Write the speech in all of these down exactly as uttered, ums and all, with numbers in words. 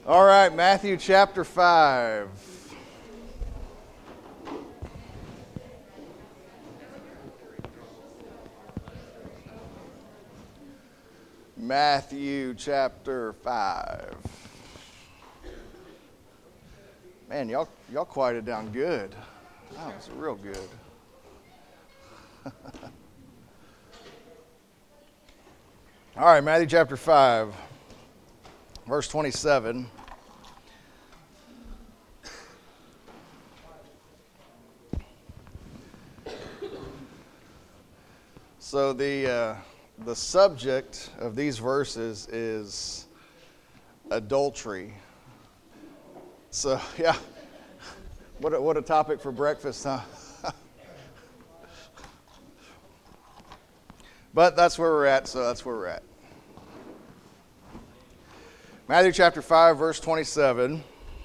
All right, Matthew chapter five. Matthew chapter five. Man, y'all y'all quieted down good. That was real good. All right, Matthew chapter five, verse twenty-seven. So the uh, the subject of these verses is adultery. So yeah, what a, what a topic for breakfast, huh? But that's where we're at, so that's where we're at. Matthew chapter five, verse twenty-seven.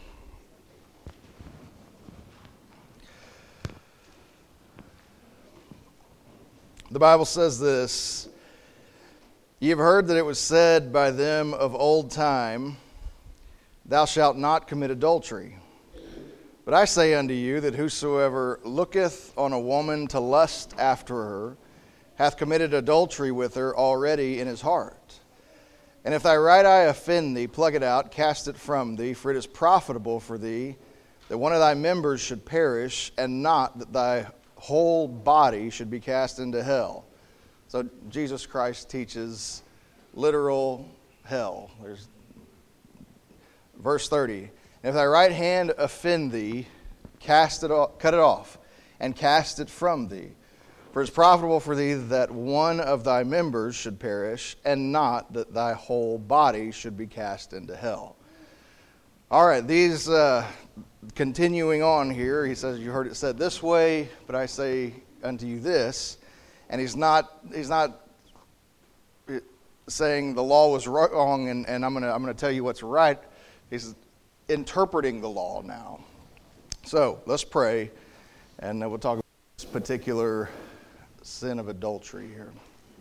The Bible says this: "Ye have heard that it was said by them of old time, Thou shalt not commit adultery. But I say unto you that whosoever looketh on a woman to lust after her hath committed adultery with her already in his heart. And if thy right eye offend thee, pluck it out, cast it from thee, for it is profitable for thee that one of thy members should perish, and not that thy whole body should be cast into hell." So Jesus Christ teaches literal hell. There's verse thirty. "And if thy right hand offend thee, cast it off, cut it off, and cast it from thee. For it is profitable for thee that one of thy members should perish, and not that thy whole body should be cast into hell." All right, these uh, continuing on here, he says, "You heard it said this way, but I say unto you this." And he's not he's not saying the law was wrong, and, and I'm gonna I'm gonna tell you what's right. He's interpreting the law now. So let's pray, and we'll talk about this particular sin of adultery here.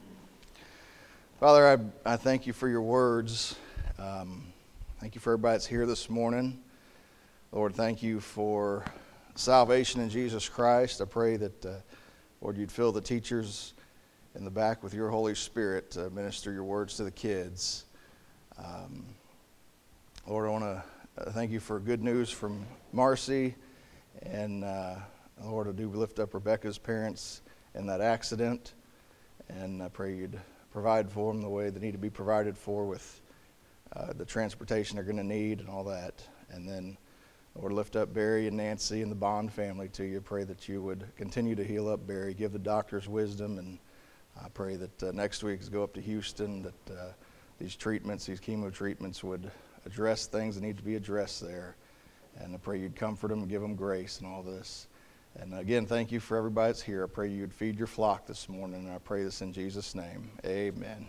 Father, I, I thank you for your words. Um, thank you for everybody that's here this morning. Lord, thank you for salvation in Jesus Christ. I pray that, uh, Lord, you'd fill the teachers in the back with your Holy Spirit to minister your words to the kids. Um, Lord, I want to thank you for good news from Marcy. And, uh, Lord, I do lift up Rebecca's parents in that accident. And I pray you'd provide for them the way they need to be provided for with uh, the transportation they're going to need and all that. And then, Lord, lift up Barry and Nancy and the Bond family to you. Pray that you would continue to heal up Barry. Give the doctors wisdom. And I pray that uh, next week as go up to Houston, that uh, these treatments, these chemo treatments would address things that need to be addressed there. And I pray you'd comfort them and give them grace and all this. And again, thank you for everybody that's here. I pray you'd feed your flock this morning. And I pray this in Jesus' name. Amen.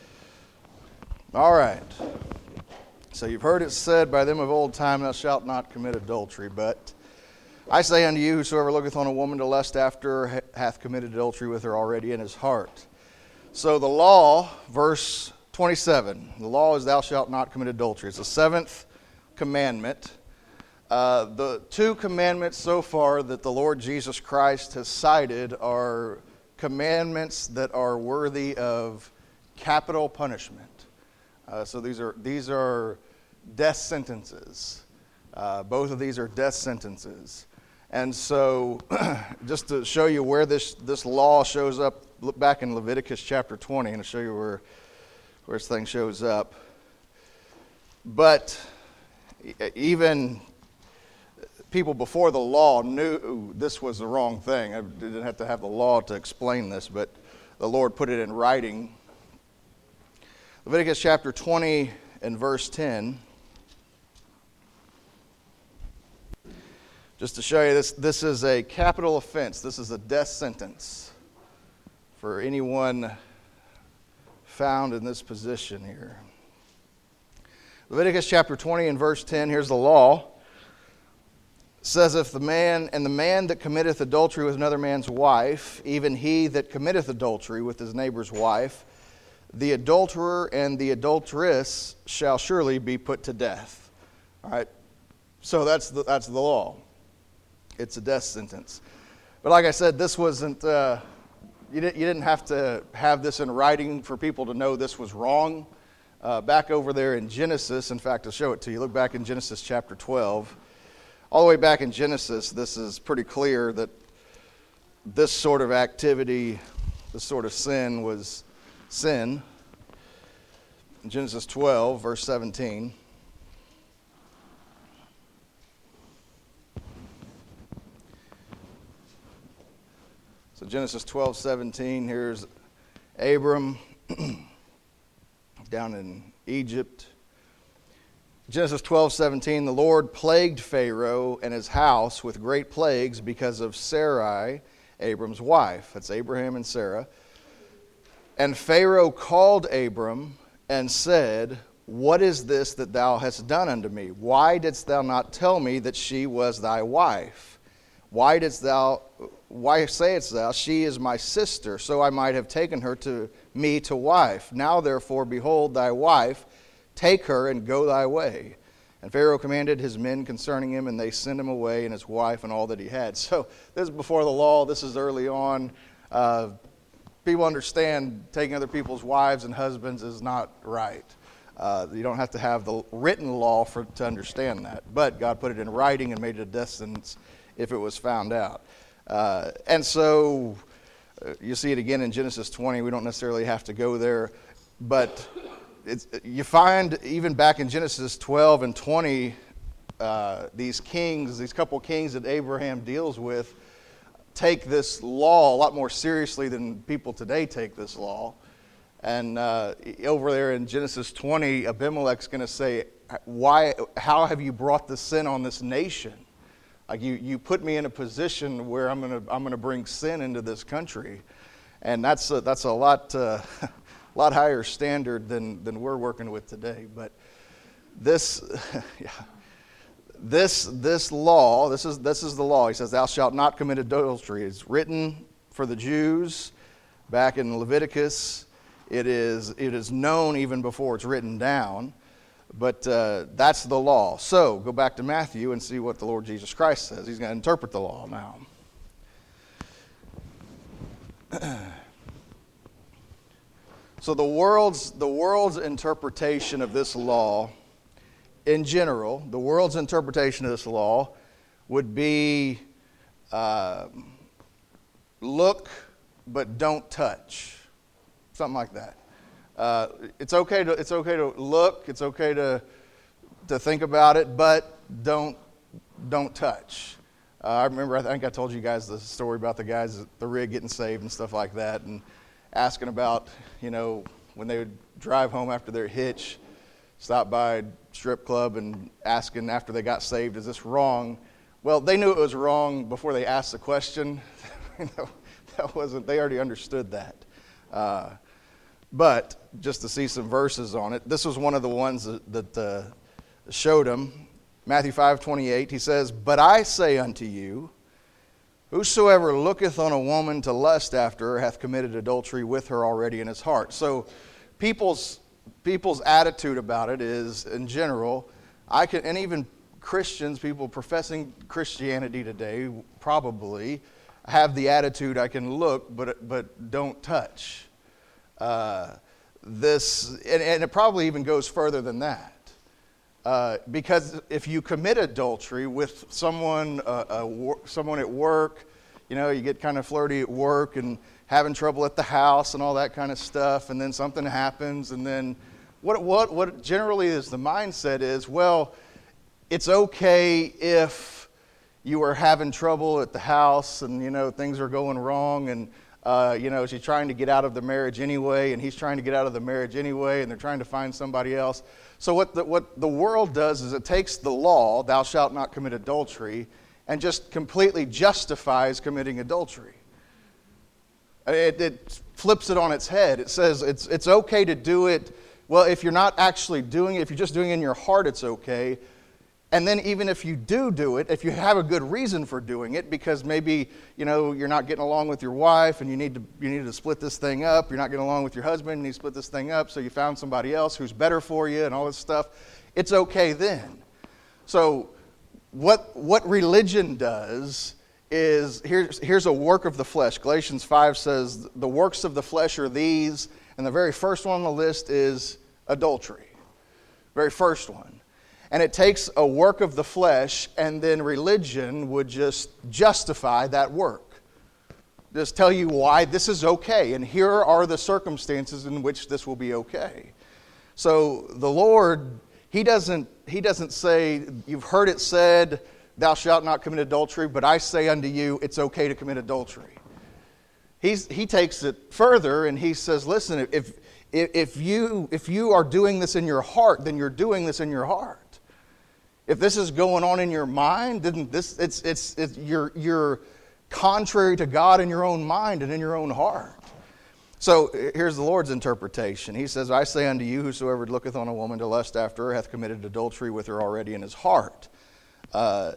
All right. So you've heard it said by them of old time, Thou shalt not commit adultery. But I say unto you, whosoever looketh on a woman to lust after her hath committed adultery with her already in his heart. So the law, verse twenty-seven, the law is thou shalt not commit adultery. It's the seventh commandment. Uh, the two commandments so far that the Lord Jesus Christ has cited are commandments that are worthy of capital punishment. Uh, so these are these are death sentences. Uh, both of these are death sentences. And so just to show you where this, this law shows up, look back in Leviticus chapter twenty and I'll show you where, where this thing shows up. But even people before the law knew this was the wrong thing. I didn't have to have the law to explain this, but the Lord put it in writing. Leviticus chapter twenty and verse ten. Just to show you, this, this is a capital offense. This is a death sentence for anyone found in this position here. Leviticus chapter twenty and verse ten, here's the law. It says, if the man, and the man that committeth adultery with another man's wife, even he that committeth adultery with his neighbor's wife, the adulterer and the adulteress shall surely be put to death. All right, so that's the, that's the law. It's a death sentence. But like I said, this wasn't, uh, you, didn't, you didn't have to have this in writing for people to know this was wrong. Uh, back over there in Genesis, in fact, I'll show it to you. Look back in Genesis chapter twelve. All the way back in Genesis, this is pretty clear that this sort of activity, this sort of sin was sin. In Genesis twelve, verse seventeen. So Genesis twelve, seventeen, here's Abram down in Egypt. Genesis twelve, seventeen, the Lord plagued Pharaoh and his house with great plagues because of Sarai, Abram's wife. That's Abraham and Sarah. And Pharaoh called Abram and said, what is this that thou hast done unto me? Why didst thou not tell me that she was thy wife? Why didst thou, why sayest thou, she is my sister, so I might have taken her to me to wife? Now therefore, behold thy wife, take her and go thy way. And Pharaoh commanded his men concerning him, and they sent him away and his wife and all that he had. So this is before the law. This is early on. Uh, people understand taking other people's wives and husbands is not right. Uh, you don't have to have the written law for to understand that. But God put it in writing and made it a death sentence if it was found out. Uh, and so uh, you see it again in Genesis twenty. We don't necessarily have to go there. But it's, you find even back in Genesis twelve and twenty, uh, these kings, these couple kings that Abraham deals with, take this law a lot more seriously than people today take this law. And uh, over there in Genesis twenty, Abimelech's going to say, "Why? How have you brought this sin on this nation? Like you, you put me in a position where I'm going to I'm going to bring sin into this country," and that's a, that's a lot uh, a lot higher standard than than we're working with today. But this, yeah, this this law, this is this is the law. He says, "Thou shalt not commit adultery." It's written for the Jews back in Leviticus. It is it is known even before it's written down. But uh, that's the law. So go back to Matthew and see what the Lord Jesus Christ says. He's going to interpret the law now. So the world's the world's interpretation of this law, in general, the world's interpretation of this law would be uh, look but don't touch, something like that. Uh, it's okay to it's okay to look. It's okay to to think about it, but don't don't touch. Uh, I remember I think I told you guys the story about the guys at the rig getting saved and stuff like that, and asking about, you know, when they would drive home after their hitch, stop by a strip club and asking after they got saved, is this wrong? Well, they knew it was wrong before they asked the question. You know, that wasn't. They already understood that. Uh, But just to see some verses on it, this was one of the ones that, that uh, showed him. Matthew five twenty-eight, he says, "But I say unto you, whosoever looketh on a woman to lust after her hath committed adultery with her already in his heart." So people's people's attitude about it is, in general, I can, and even Christians, people professing Christianity today, probably have the attitude, I can look, but but don't touch. Uh, this, and, and it probably even goes further than that. Uh, because if you commit adultery with someone, uh, uh, someone at work, you know, you get kind of flirty at work and having trouble at the house and all that kind of stuff, and then something happens, and then what what what generally is the mindset is, well, it's okay if you are having trouble at the house and, you know, things are going wrong, and Uh, you know, she's trying to get out of the marriage anyway, and he's trying to get out of the marriage anyway, and they're trying to find somebody else. So what the, what the world does is it takes the law, "Thou shalt not commit adultery," and just completely justifies committing adultery. It, it flips it on its head. It says it's it's okay to do it. Well, if you're not actually doing it, if you're just doing it in your heart, it's okay. And then even if you do do it, if you have a good reason for doing it, because maybe, you know, you're not getting along with your wife and you need to you need to split this thing up, you're not getting along with your husband and you split this thing up, so you found somebody else who's better for you and all this stuff, it's okay then. So what what religion does is, here's, here's a work of the flesh. Galatians five says the works of the flesh are these, and the very first one on the list is adultery. Very first one. And it takes a work of the flesh, and then religion would just justify that work. Just tell you why this is okay, and here are the circumstances in which this will be okay. So the Lord, He doesn't, He doesn't say, you've heard it said, thou shalt not commit adultery, but I say unto you, it's okay to commit adultery. He's, he takes it further, and He says, listen, if, if, if, you, if you are doing this in your heart, then you're doing this in your heart. If this is going on in your mind, then this, it's, it's, it's, you're, you're contrary to God in your own mind and in your own heart. So here's the Lord's interpretation. He says, I say unto you, whosoever looketh on a woman to lust after her hath committed adultery with her already in his heart. Uh,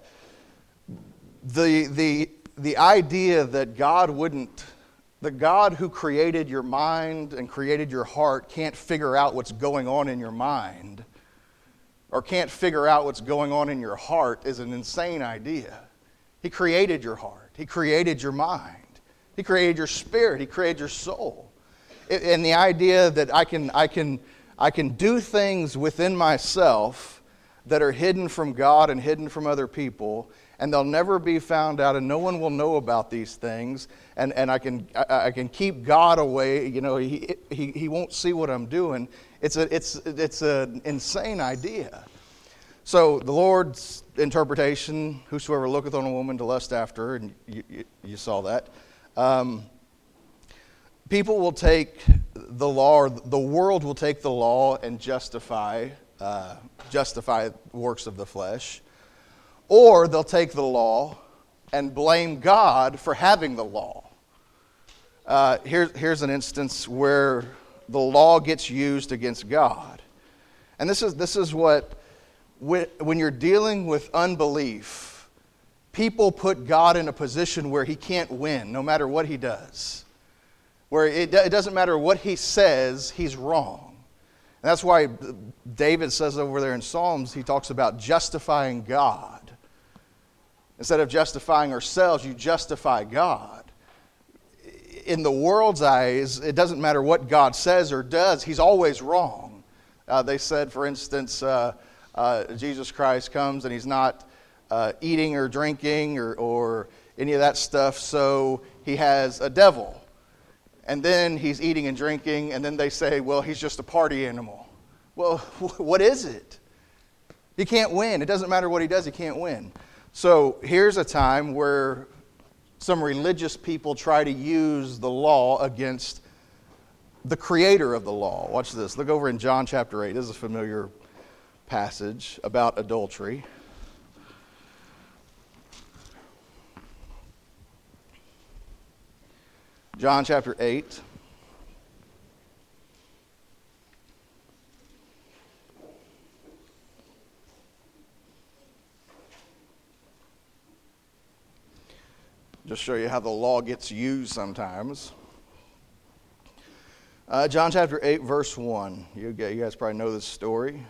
the, the, the idea that God wouldn't, the God who created your mind and created your heart can't figure out what's going on in your mind or can't figure out what's going on in your heart is an insane idea. He created your heart. He created your mind. He created your spirit. He created your soul. And the idea that I can, I can, I can do things within myself that are hidden from God and hidden from other people, and they'll never be found out, and no one will know about these things, and, and I can I, I can keep God away. You know, he, he he won't see what I'm doing. It's a it's it's an insane idea. So the Lord's interpretation: whosoever looketh on a woman to lust after her, and you, you, you saw that. Um, people will take the law, or the world will take the law and justify uh, justify works of the flesh, or they'll take the law and blame God for having the law. Uh, here, here's an instance where the law gets used against God, and this is this is what when you're dealing with unbelief, people put God in a position where He can't win, no matter what He does. Where it, it doesn't matter what He says, He's wrong. And that's why David says over there in Psalms, he talks about justifying God. Instead of justifying ourselves, you justify God. In the world's eyes, it doesn't matter what God says or does, He's always wrong. Uh, they said, for instance, uh, uh, Jesus Christ comes and He's not uh, eating or drinking or, or any of that stuff, so He has a devil. And then He's eating and drinking, and then they say, well, He's just a party animal. Well, what is it? He can't win. It doesn't matter what He does, He can't win. So here's a time where some religious people try to use the law against the creator of the law. Watch this. Look over in John chapter eight. This is a familiar passage about adultery. John chapter eight. Just show you how the law gets used sometimes. Uh, John chapter eight, verse one. You, you guys probably know this story.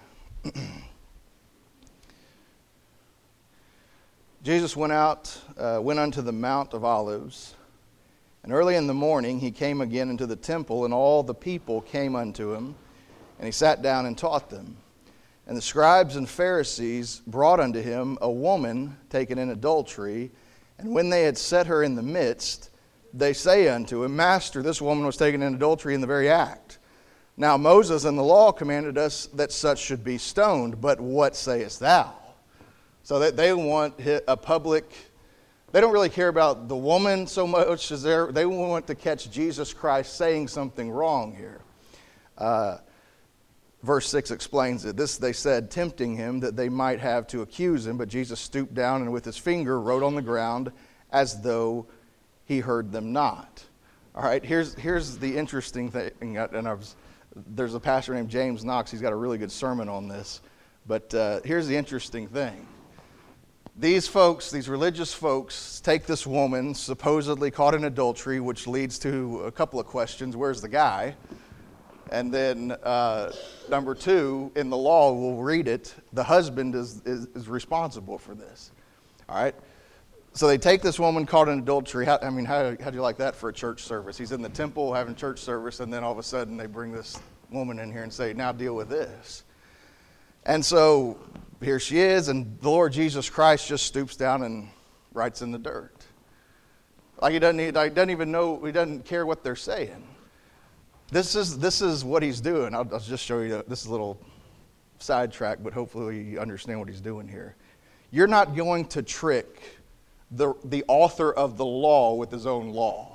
Jesus went out, uh, went unto the Mount of Olives. And early in the morning he came again into the temple, and all the people came unto him, and he sat down and taught them. And the scribes and Pharisees brought unto him a woman taken in adultery, and when they had set her in the midst, they say unto him, Master, this woman was taken in adultery in the very act. Now Moses in the law commanded us that such should be stoned, but what sayest thou? So that they want a public... They don't really care about the woman so much as they want to catch Jesus Christ saying something wrong here. Uh, verse six explains it. This they said, tempting him that they might have to accuse him. But Jesus stooped down and with his finger wrote on the ground as though he heard them not. All right, here's, here's the interesting thing. And I was, there's a pastor named James Knox. He's got a really good sermon on this. But uh, here's the interesting thing. These folks, these religious folks, take this woman supposedly caught in adultery, which leads to a couple of questions. Where's the guy? And then uh, number two, in the law, we'll read it, the husband is, is, is responsible for this. All right? So they take this woman caught in adultery. How, I mean, how how do you like that for a church service? He's in the temple having church service, and then all of a sudden they bring this woman in here and say, now deal with this. And so here she is, and the Lord Jesus Christ just stoops down and writes in the dirt. Like he doesn't, he doesn't even know, he doesn't care what they're saying. This is this is what he's doing. I'll, I'll just show you, this is a little sidetrack, but hopefully you understand what he's doing here. You're not going to trick the, the author of the law with his own law.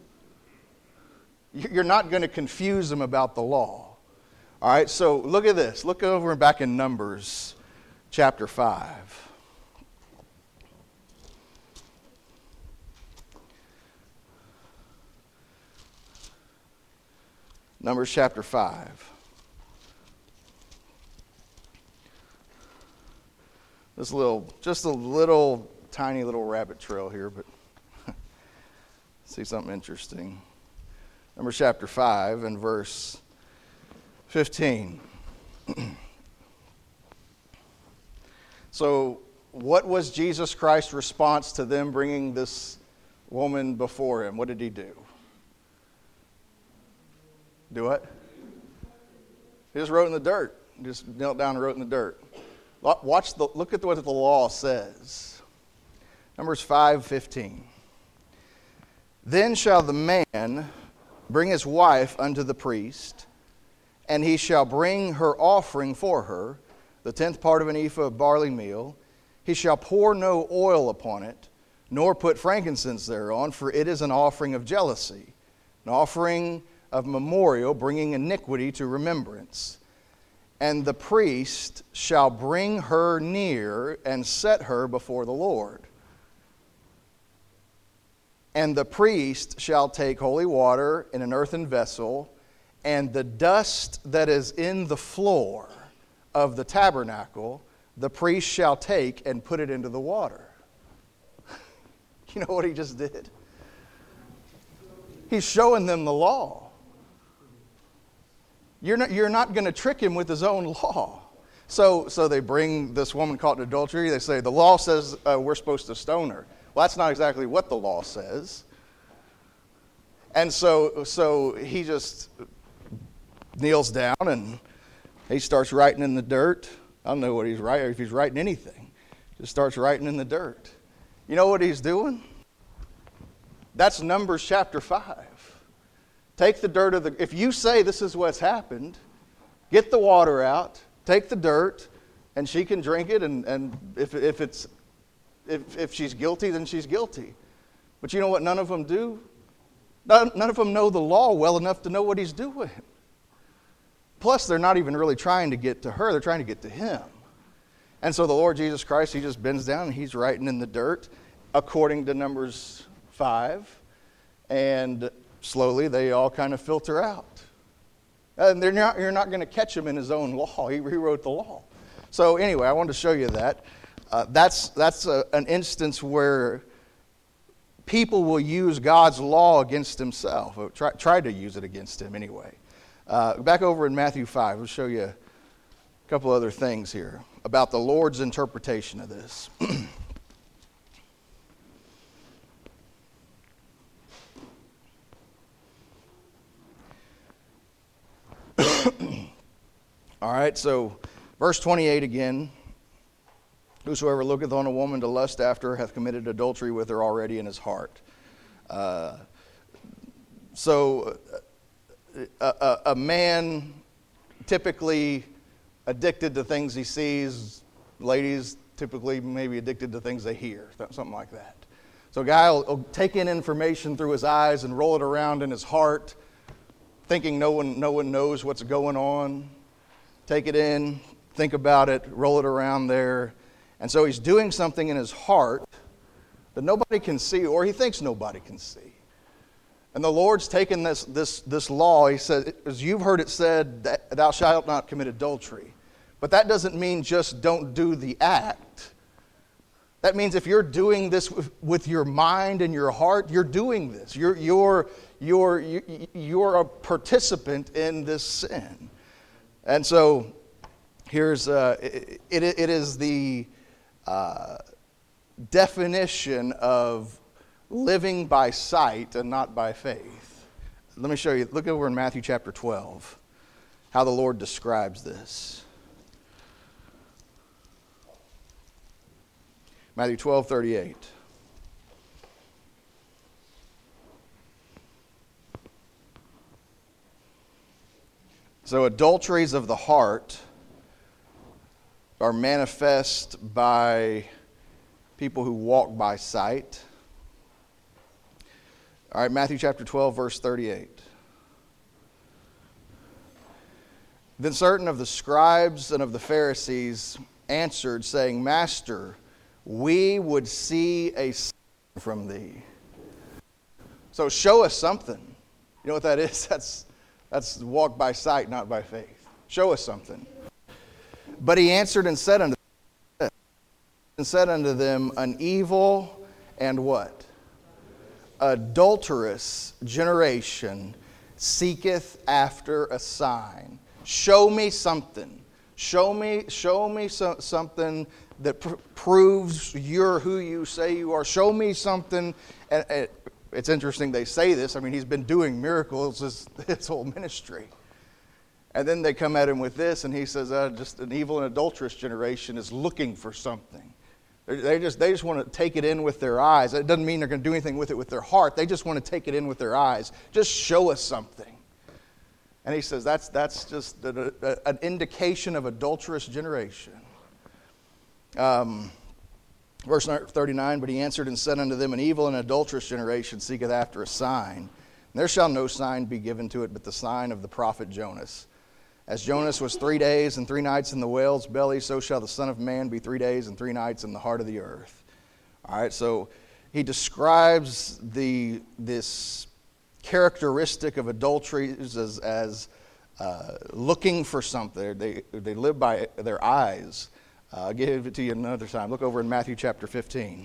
You're not going to confuse him about the law. All right, so look at this. Look over back in Numbers chapter five. Numbers chapter five. This little, just a little, tiny little rabbit trail here, but see something interesting. Numbers chapter five and verse fifteen. So, what was Jesus Christ's response to them bringing this woman before him? What did he do? Do what? He just wrote in the dirt. He just knelt down and wrote in the dirt. Watch the, look at what the law says. Numbers five fifteen. Then shall the man bring his wife unto the priest, and he shall bring her offering for her, the tenth part of an ephah of barley meal. He shall pour no oil upon it, nor put frankincense thereon, for it is an offering of jealousy, an offering of memorial, bringing iniquity to remembrance. And the priest shall bring her near and set her before the Lord. And the priest shall take holy water in an earthen vessel, and the dust that is in the floor of the tabernacle, the priest shall take and put it into the water. You know what he just did? He's showing them the law. You're not, you're not going to trick him with his own law. So, so they bring this woman caught in adultery. They say, the law says uh, we're supposed to stone her. Well, that's not exactly what the law says. And so, so he just kneels down and he starts writing in the dirt. I don't know what he's writing, if he's writing anything. Just starts writing in the dirt. You know what he's doing? That's Numbers chapter five. Take the dirt of the, if you say this is what's happened, get the water out, take the dirt, and she can drink it, and, and if, if it's if, if she's guilty, then she's guilty. But you know what none of them do? None, none of them know the law well enough to know what he's doing. Plus, they're not even really trying to get to her, they're trying to get to him. And so the Lord Jesus Christ, he just bends down and he's writing in the dirt according to Numbers five, and slowly they all kind of filter out. And they're not, you're not going to catch him in his own law. He rewrote the law. So anyway, I wanted to show you that. Uh, that's that's a, an instance where people will use God's law against himself, or try, try to use it against him anyway. Uh, back over in Matthew five, we'll show you a couple other things here about the Lord's interpretation of this. All right, so verse twenty-eight again. Whosoever looketh on a woman to lust after her hath committed adultery with her already in his heart. Uh, so a, a, a man typically addicted to things he sees, ladies typically maybe addicted to things they hear, something like that. So a guy will, will take in information through his eyes and roll it around in his heart, thinking no one, no one knows what's going on. Take it in, think about it, roll it around there. And so he's doing something in his heart that nobody can see, or he thinks nobody can see. And the Lord's taken this, this, this law. He says, as you've heard it said, that thou shalt not commit adultery. But that doesn't mean just don't do the act. That means if you're doing this with, with your mind and your heart, you're doing this. You're, you're, you're, you're a participant in this sin. And so here's, uh, it, it, it is the uh, definition of living by sight and not by faith. Let me show you. Look over in Matthew chapter twelve, how the Lord describes this. Matthew twelve, thirty-eight. So adulteries of the heart are manifest by people who walk by sight. All right, Matthew chapter twelve, verse thirty-eight. Then certain of the scribes and of the Pharisees answered, saying, Master, we would see a sign from thee. So show us something. You know what that is? That's, that's walk by sight, not by faith. Show us something. But he answered and said unto them, and said unto them, an evil and what? Adulterous generation seeketh after a sign. Show me something. Show me, show me so, something that pr- proves you're who you say you are. Show me something. And, and it's interesting they say this. I mean, he's been doing miracles his, his whole ministry. And then they come at him with this, and he says, uh, just an evil and adulterous generation is looking for something. They just, they just want to take it in with their eyes. It doesn't mean they're going to do anything with it with their heart. They just want to take it in with their eyes. Just show us something. And he says that's, that's just a, a, an indication of adulterous generation. Um, verse thirty-nine, but he answered and said unto them, an evil and adulterous generation seeketh after a sign. And there shall no sign be given to it but the sign of the prophet Jonas. As Jonas was three days and three nights in the whale's belly, so shall the Son of Man be three days and three nights in the heart of the earth. All right, so he describes the this characteristic of adulteries as, as uh, looking for something. They, they live by their eyes. Uh, I'll give it to you another time. Look over in Matthew chapter fifteen.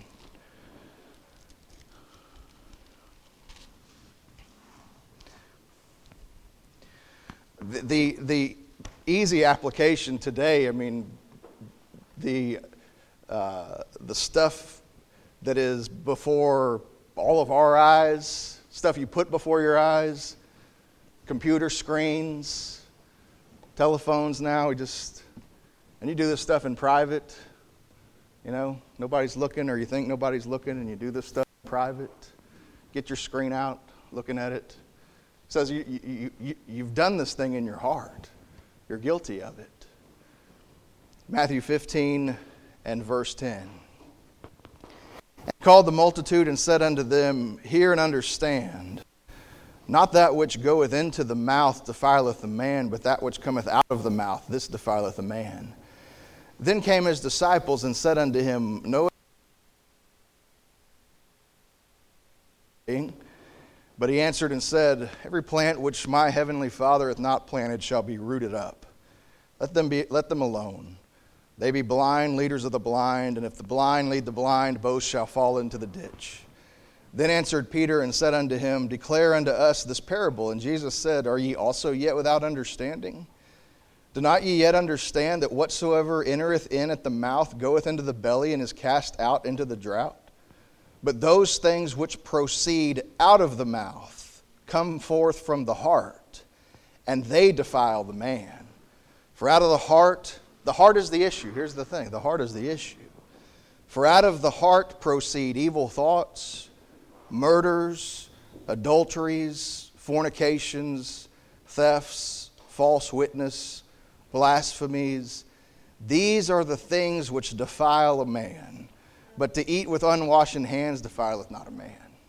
The, the, the easy application today, I mean, the, uh, the stuff that is before all of our eyes, stuff you put before your eyes, computer screens, telephones now, we just, and you do this stuff in private, you know, nobody's looking, or you think nobody's looking, and you do this stuff in private. Get your screen out, looking at it. It says you, you, you, you've done this thing in your heart. You're guilty of it. Matthew fifteen and verse ten. And called the multitude and said unto them, hear and understand. Not that which goeth into the mouth defileth a man, but that which cometh out of the mouth, this defileth a man. Then came his disciples and said unto him, Know But he answered and said, Every plant which my heavenly Father hath not planted shall be rooted up. Let them be, let them alone. They be blind, leaders of the blind, and if the blind lead the blind, both shall fall into the ditch. Then answered Peter and said unto him, Declare unto us this parable. And Jesus said, Are ye also yet without understanding? Do not ye yet understand that whatsoever entereth in at the mouth goeth into the belly and is cast out into the drought? But those things which proceed out of the mouth come forth from the heart, and they defile the man. For out of the heart, the heart is the issue. Here's the thing, the heart is the issue. For out of the heart proceed evil thoughts, murders, adulteries, fornications, thefts, false witness, blasphemies. These are the things which defile a man. But to eat with unwashen hands defileth not a man.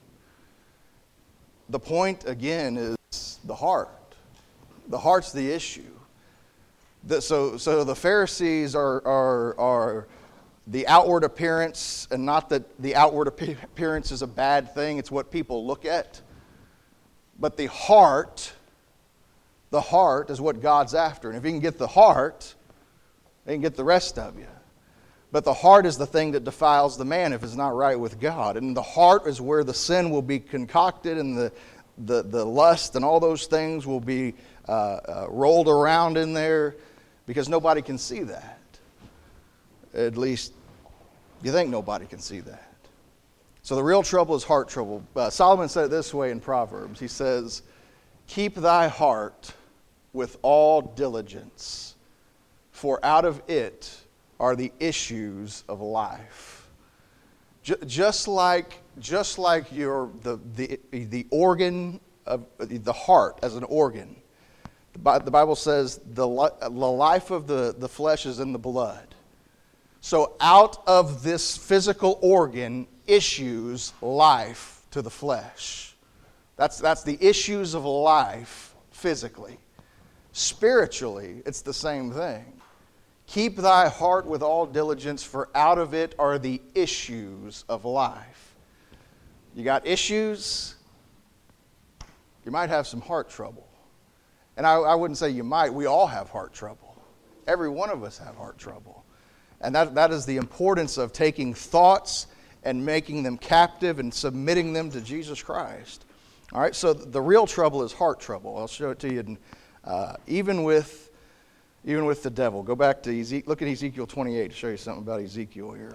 The point, again, is the heart. The heart's the issue. The, so, so the Pharisees are, are, are the outward appearance, and not that the outward appearance is a bad thing. It's what people look at. But the heart, the heart is what God's after. And if you can get the heart, you can get the rest of you. But the heart is the thing that defiles the man if it's not right with God. And the heart is where the sin will be concocted, and the, the, the lust and all those things will be uh, uh, rolled around in there, because nobody can see that. At least you think nobody can see that. So the real trouble is heart trouble. Uh, Solomon said it this way in Proverbs. He says, "Keep thy heart with all diligence, for out of it are the issues of life." J- just like, just like your the the the organ of the heart as an organ, the, Bi- the Bible says the li- the life of the, the flesh is in the blood. So out of this physical organ issues life to the flesh. That's that's the issues of life physically. Spiritually, it's the same thing. Keep thy heart with all diligence, for out of it are the issues of life. You got issues, you might have some heart trouble. And I, I wouldn't say you might, we all have heart trouble. Every one of us have heart trouble. And that, that is the importance of taking thoughts and making them captive and submitting them to Jesus Christ. All right, so the real trouble is heart trouble. I'll show it to you. In, uh, even with Even with the devil. Go back to Ezekiel. Look at Ezekiel twenty-eight to show you something about Ezekiel here.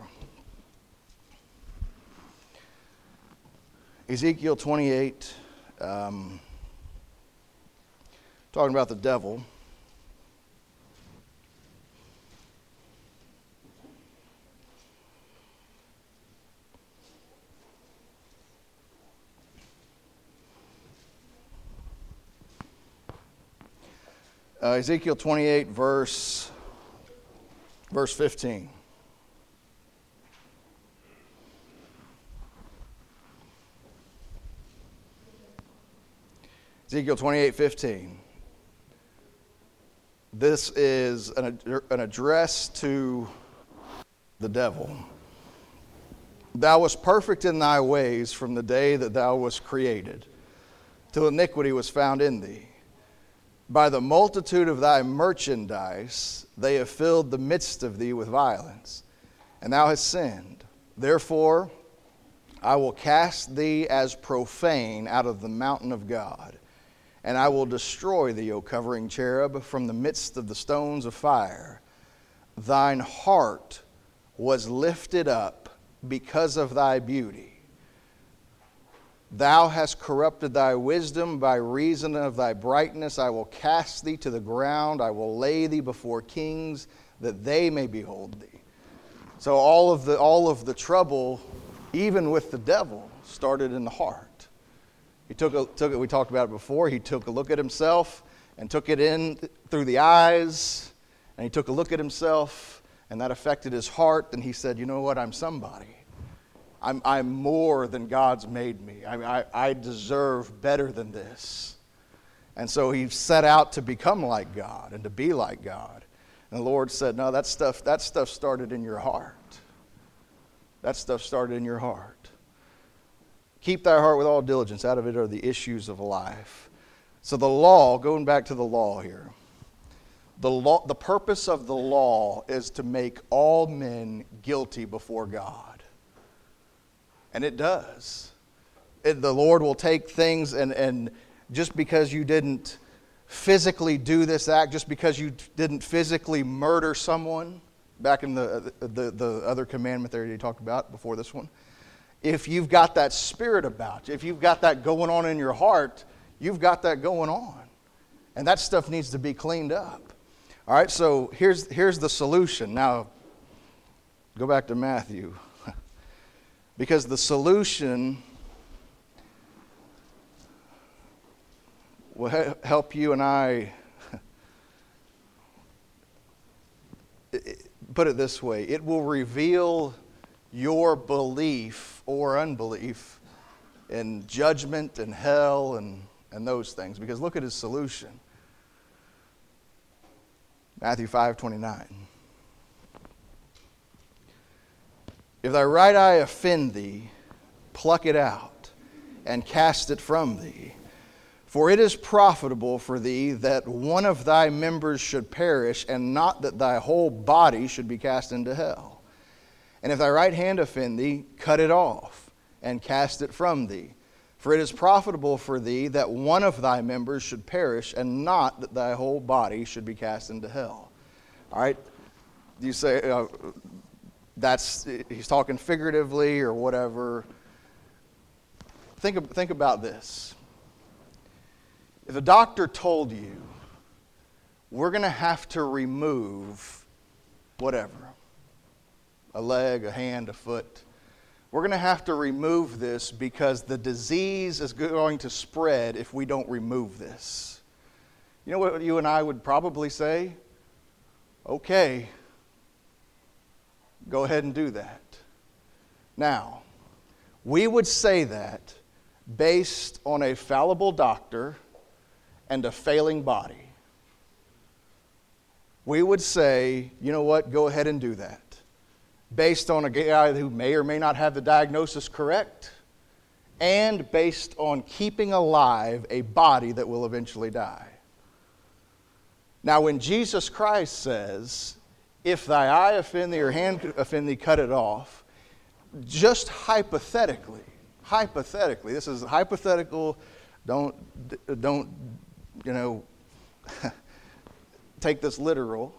Ezekiel twenty-eight, um, talking about the devil. Uh, Ezekiel twenty-eight, verse, verse fifteen. Ezekiel twenty-eight, fifteen. This is an, an address to the devil. "Thou wast perfect in thy ways from the day that thou wast created, till iniquity was found in thee. By the multitude of thy merchandise, they have filled the midst of thee with violence, and thou hast sinned. Therefore, I will cast thee as profane out of the mountain of God, and I will destroy thee, O covering cherub, from the midst of the stones of fire. Thine heart was lifted up because of thy beauty. Thou hast corrupted thy wisdom by reason of thy brightness. I will cast thee to the ground. I will lay thee before kings, that they may behold thee." So all of the all of the trouble, even with the devil, started in the heart. He took a, took it. We talked about it before. He took a look at himself and took it in through the eyes, and he took a look at himself, and that affected his heart. And he said, "You know what? I'm somebody. I'm, I'm more than God's made me. I, I, I deserve better than this." And so he set out to become like God and to be like God. And the Lord said, "No, that stuff, that stuff started in your heart. That stuff started in your heart. Keep thy heart with all diligence. Out of it are the issues of life." So the law, going back to the law here, the law, the purpose of the law is to make all men guilty before God. And it does. It, the Lord will take things, and, and just because you didn't physically do this act, just because you didn't physically murder someone, back in the, the, the other commandment there you talked about before this one, if you've got that spirit about you, if you've got that going on in your heart, you've got that going on. And that stuff needs to be cleaned up. All right, so here's, here's the solution. Now, go back to Matthew. Because the solution will he- help you and I, put it this way, it will reveal your belief or unbelief in judgment and hell and, and those things. Because look at his solution. Matthew five twenty-nine. "If thy right eye offend thee, pluck it out, and cast it from thee. For it is profitable for thee that one of thy members should perish, and not that thy whole body should be cast into hell. And if thy right hand offend thee, cut it off, and cast it from thee. For it is profitable for thee that one of thy members should perish, and not that thy whole body should be cast into hell. All right? You say, uh, that's, he's talking figuratively or whatever. Think, think about this. If a doctor told you, we're going to have to remove whatever, a leg, a hand, a foot, we're going to have to remove this because the disease is going to spread if we don't remove this. You know what you and I would probably say? Okay, go ahead and do that. Now, we would say that based on a fallible doctor and a failing body. We would say, you know what, go ahead and do that. Based on a guy who may or may not have the diagnosis correct, and based on keeping alive a body that will eventually die. Now, when Jesus Christ says, if thy eye offend thee or hand offend thee, cut it off, just hypothetically, hypothetically, this is hypothetical, don't, don't, you know, take this literal.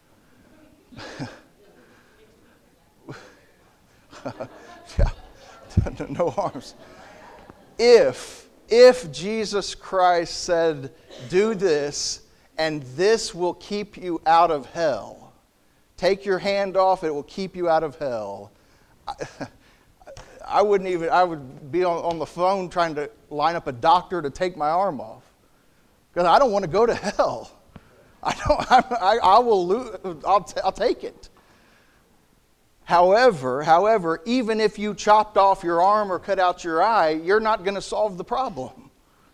Yeah. No harms. If, if Jesus Christ said, do this, and this will keep you out of hell, take your hand off, it will keep you out of hell, I, I wouldn't even, I would be on, on the phone trying to line up a doctor to take my arm off. Because I don't want to go to hell. I don't, I, I will lose, I'll, t- I'll take it. However, however, even if you chopped off your arm or cut out your eye, you're not going to solve the problem.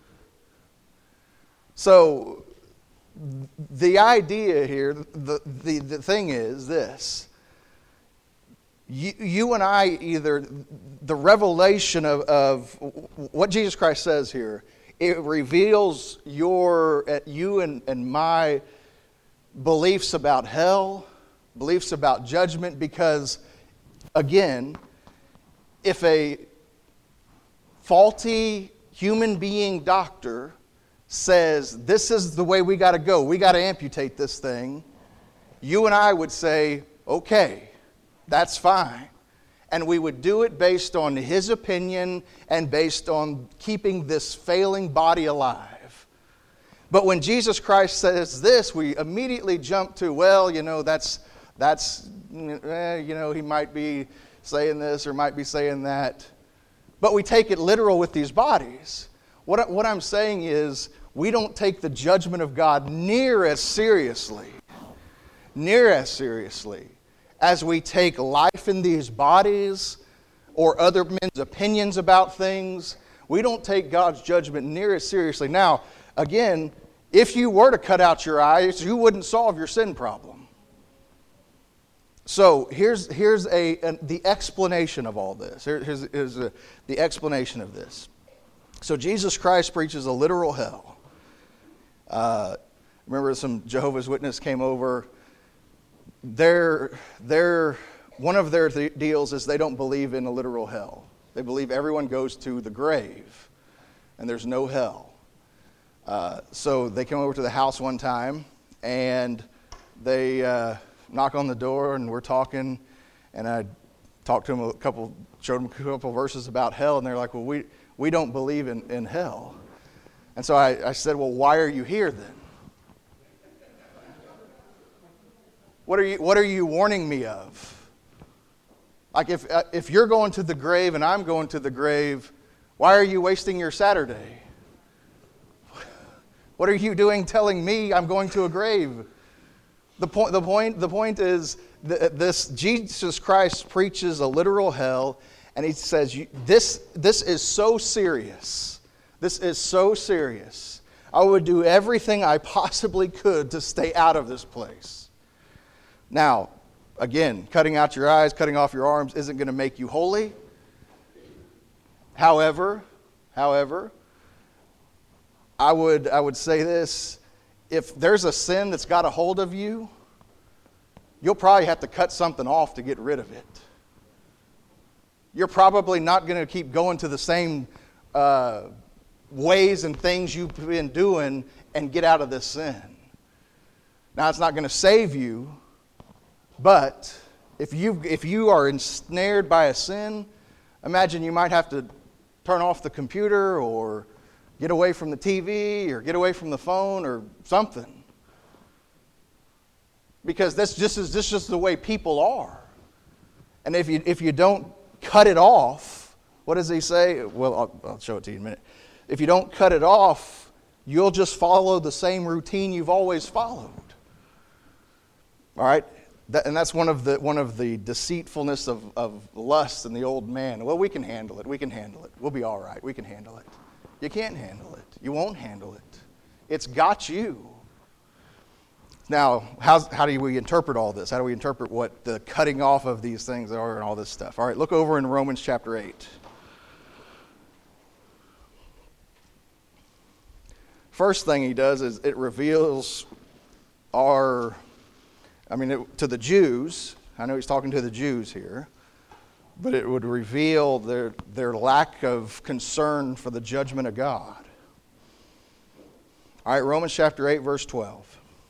So, the idea here, the, the, the thing is this. You, you and I either, the revelation of, of what Jesus Christ says here, it reveals your, you and, and my beliefs about hell, beliefs about judgment, because, again, if a faulty human being doctor says, this is the way we got to go, we got to amputate this thing, you and I would say, okay, that's fine. And we would do it based on his opinion and based on keeping this failing body alive. But when Jesus Christ says this, we immediately jump to, well, you know, that's, that's eh, you know, he might be saying this or might be saying that. But we take it literal with these bodies. What, what I'm saying is, we don't take the judgment of God near as seriously, near as seriously, as we take life in these bodies or other men's opinions about things. We don't take God's judgment near as seriously. Now, again, if you were to cut out your eyes, you wouldn't solve your sin problem. So here's, here's a, a, the explanation of all this. Here, here's here's a, the explanation of this. So Jesus Christ preaches a literal hell. Uh, remember some Jehovah's Witnesses came over. Their, their, one of their th- deals is they don't believe in a literal hell. They believe everyone goes to the grave and there's no hell. Uh, so they came over to the house one time and they uh, knock on the door and we're talking, and I talked to them a couple, showed them a couple verses about hell, and they're like, well, we, we don't believe in, in hell. And so I, I said, well, why are you here then? What are you, what are you warning me of? Like if, if you're going to the grave and I'm going to the grave, why are you wasting your Saturday? What are you doing telling me I'm going to a grave? The point, the point, the point is that this Jesus Christ preaches a literal hell, and he says, this, this is so serious. This is so serious. I would do everything I possibly could to stay out of this place. Now, again, cutting out your eyes, cutting off your arms isn't going to make you holy. However, however, I would I would say this, if there's a sin that's got a hold of you, you'll probably have to cut something off to get rid of it. you're probably not going to keep going to the same uh, ways and things you've been doing and get out of this sin. Now, it's not going to save you, but if you if you are ensnared by a sin, imagine you might have to turn off the computer or get away from the T V or get away from the phone or something. Because that's just, this is just the way people are. And if you if you don't cut it off, what does he say? Well, I'll, I'll show it to you in a minute. If you don't cut it off, you'll just follow the same routine you've always followed. All right? That, and that's one of the one of the deceitfulness of, of lust in the old man. Well, we can handle it. We can handle it. We'll be all right. We can handle it. You can't handle it. You won't handle it. It's got you. Now, how's, how do we interpret all this? How do we interpret what the cutting off of these things are and all this stuff? All right, look over in Romans chapter eight. First thing he does is it reveals our, I mean, it, to the Jews, I know he's talking to the Jews here, but it would reveal their, their lack of concern for the judgment of God. All right, Romans chapter eight, verse twelve.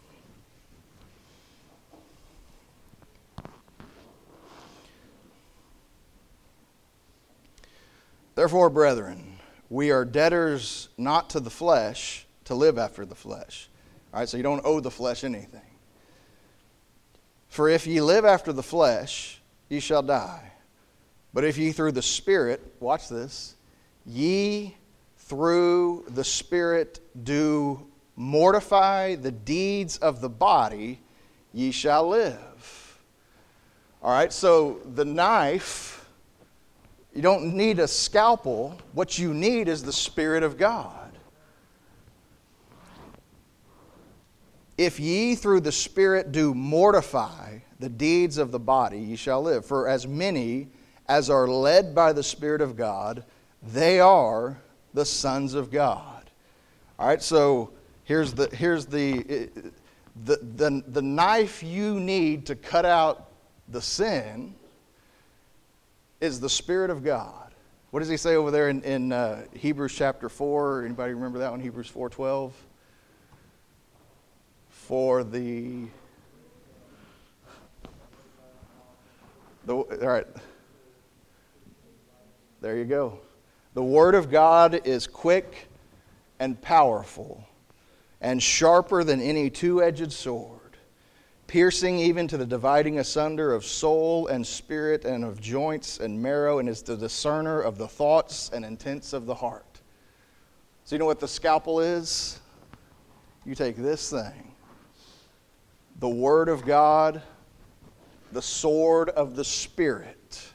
Therefore, brethren, we are debtors not to the flesh to live after the flesh. All right, so you don't owe the flesh anything. For if ye live after the flesh, ye shall die. But if ye through the Spirit, watch this, ye through the Spirit do mortify the deeds of the body, ye shall live. All right, so the knife, you don't need a scalpel. What you need is the Spirit of God. If ye through the Spirit do mortify the deeds of the body, ye shall live. For as many as are led by the Spirit of God, they are the sons of God. All right, so here's the here's the the the, the knife you need to cut out the sin is the Spirit of God. What does he say over there in, in uh, Hebrews chapter four? Anybody remember that one? Hebrews four twelve. For the, the all right. There you go. The Word of God is quick and powerful and sharper than any two-edged sword, piercing even to the dividing asunder of soul and spirit and of joints and marrow, and is the discerner of the thoughts and intents of the heart. So you know what the scalpel is? You take this thing, the Word of God, the sword of the Spirit.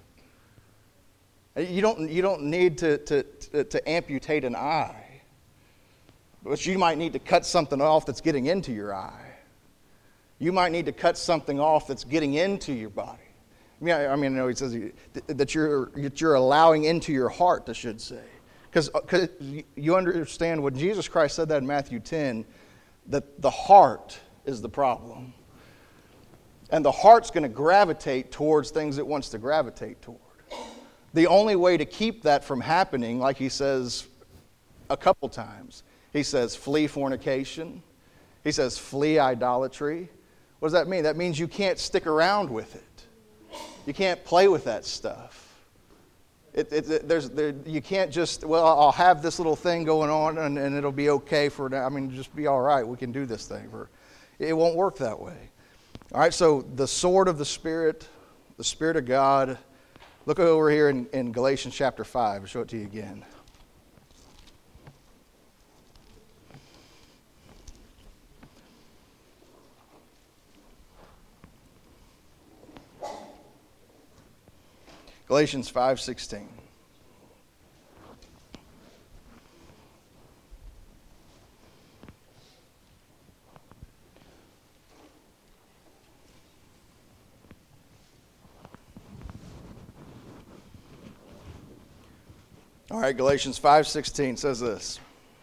You don't, you don't need to, to, to, to amputate an eye, but you might need to cut something off that's getting into your eye. You might need to cut something off that's getting into your body. I mean, I, I mean, no, he says that you're that you're allowing into your heart, I should say, because you understand when Jesus Christ said that in Matthew ten, that the heart is the problem, and the heart's going to gravitate towards things it wants to gravitate toward. The only way to keep that from happening, like he says a couple times, he says, flee fornication. He says, flee idolatry. What does that mean? That means you can't stick around with it. You can't play with that stuff. It, it, it, there's, there, you can't just, well, I'll have this little thing going on and, and it'll be okay for now. I mean, just be all right. We can do this thing. For, it won't work that way. All right, so the sword of the Spirit, the Spirit of God. Look over here in, in Galatians chapter five. I'll show it to you again. Galatians five sixteen. All right, Galatians five sixteen says this.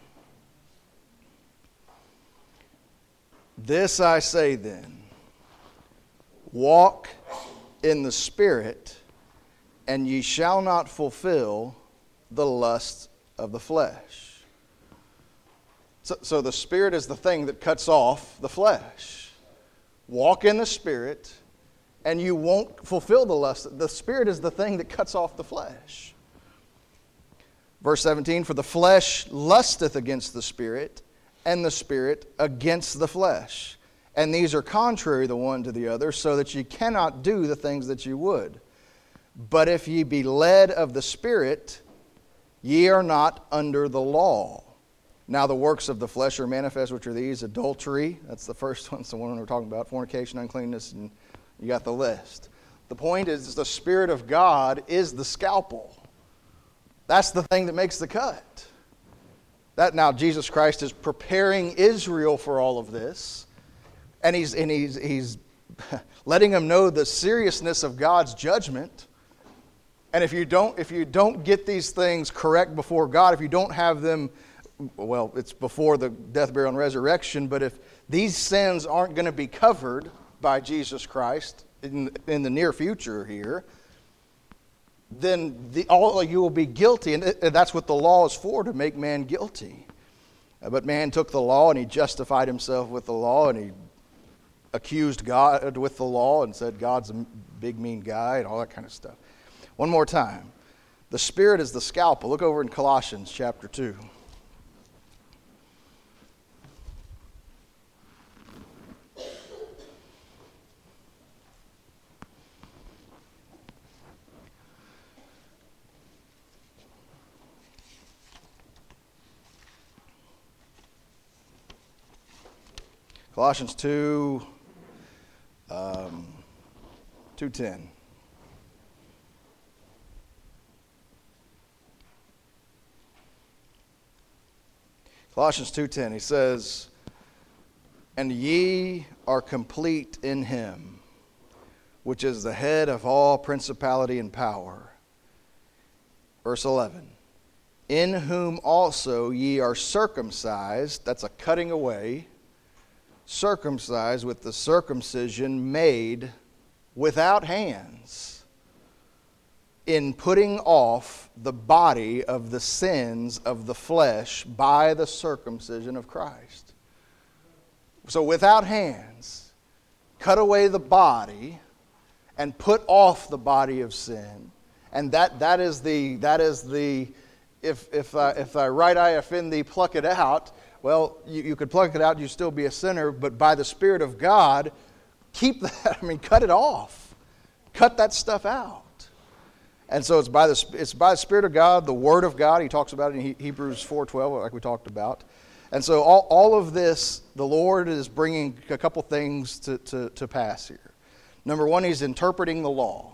This I say then, walk in the Spirit, and ye shall not fulfill the lust of the flesh. So, so the Spirit is the thing that cuts off the flesh. Walk in the Spirit, and you won't fulfill the lust. The Spirit is the thing that cuts off the flesh. Verse seventeen, for the flesh lusteth against the Spirit, and the Spirit against the flesh. And these are contrary the one to the other, so that ye cannot do the things that ye would. But if ye be led of the Spirit, ye are not under the law. Now the works of the flesh are manifest, which are these: adultery, that's the first one, it's the one we're talking about, fornication, uncleanness, and you got the list. The point is, the Spirit of God is the scalpel. That's the thing that makes the cut. That now Jesus Christ is preparing Israel for all of this, and he's and he's he's letting them know the seriousness of God's judgment. And if you don't if you don't get these things correct before God, if you don't have them, well, it's before the death, burial, and resurrection, but if these sins aren't going to be covered by Jesus Christ in, in the near future here, then the, all of you will be guilty. And that's what the law is for, to make man guilty. But man took the law and he justified himself with the law, and he accused God with the law and said God's a big mean guy and all that kind of stuff. One more time. The Spirit is the scalpel. Look over in Colossians chapter two. Colossians two, um, two ten. Colossians two ten, he says, and ye are complete in him, which is the head of all principality and power. Verse eleven, in whom also ye are circumcised, that's a cutting away, circumcised with the circumcision made without hands, in putting off the body of the sins of the flesh by the circumcision of Christ. So without hands, cut away the body and put off the body of sin. And that that is the that is the if if uh, if thy right eye offend thee, pluck it out. Well, you, you could pluck it out, you'd still be a sinner, but by the Spirit of God, keep that, I mean, cut it off. Cut that stuff out. And so it's by the it's by the Spirit of God, the Word of God. He talks about it in Hebrews four twelve, like we talked about. And so all, all of this, the Lord is bringing a couple things to, to, to pass here. Number one, He's interpreting the law.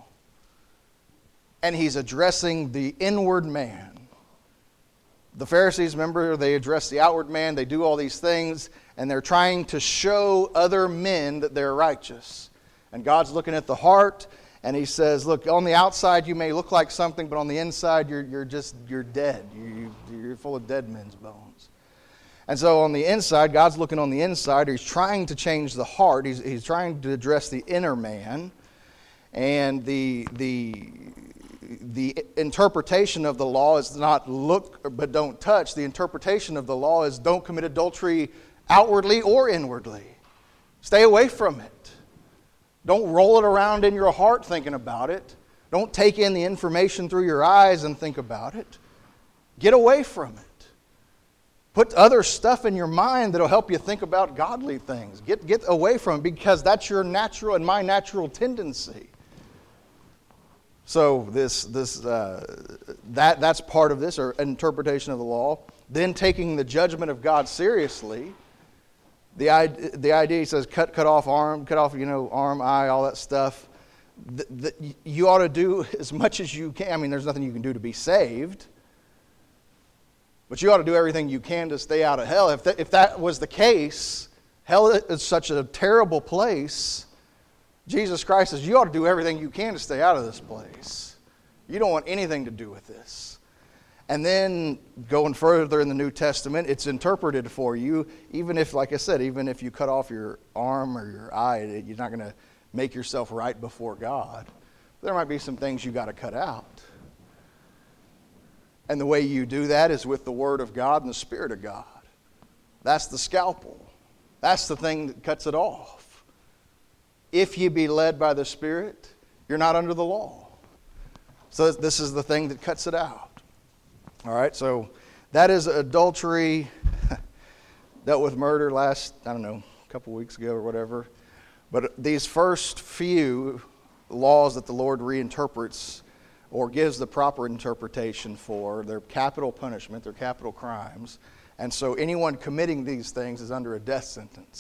And He's addressing the inward man. The Pharisees, remember, they address the outward man. They do all these things, and they're trying to show other men that they're righteous. And God's looking at the heart, and He says, look, on the outside you may look like something, but on the inside you're, you're just, you're dead. You, you're full of dead men's bones. And so on the inside, God's looking on the inside. He's trying to change the heart. He's, he's trying to address the inner man. And the the... The interpretation of the law is not look but don't touch. The interpretation of the law is don't commit adultery outwardly or inwardly. Stay away from it. Don't roll it around in your heart thinking about it. Don't take in the information through your eyes and think about it. Get away from it. Put other stuff in your mind that'll help you think about godly things. Get, get away from it, because that's your natural and my natural tendency. So this this uh, that that's part of this, or interpretation of the law. Then taking the judgment of God seriously. The the idea, he says, cut cut off arm, cut off you know arm, eye, all that stuff. The, the, you ought to do as much as you can. I mean, there's nothing you can do to be saved, but you ought to do everything you can to stay out of hell. If that, if that was the case, hell is such a terrible place. Jesus Christ says, you ought to do everything you can to stay out of this place. You don't want anything to do with this. And then going further in the New Testament, it's interpreted for you, even if, like I said, even if you cut off your arm or your eye, you're not going to make yourself right before God. there might be some things you got to cut out. And the way you do that is with the Word of God and the Spirit of God. That's the scalpel. That's the thing that cuts it off. If you be led by the Spirit, you're not under the law. So this is the thing that cuts it out. All right, so that is adultery. Dealt with murder last, I don't know, a couple weeks ago or whatever. But these first few laws that the Lord reinterprets or gives the proper interpretation for, they're capital punishment, they're capital crimes. And so anyone committing these things is under a death sentence.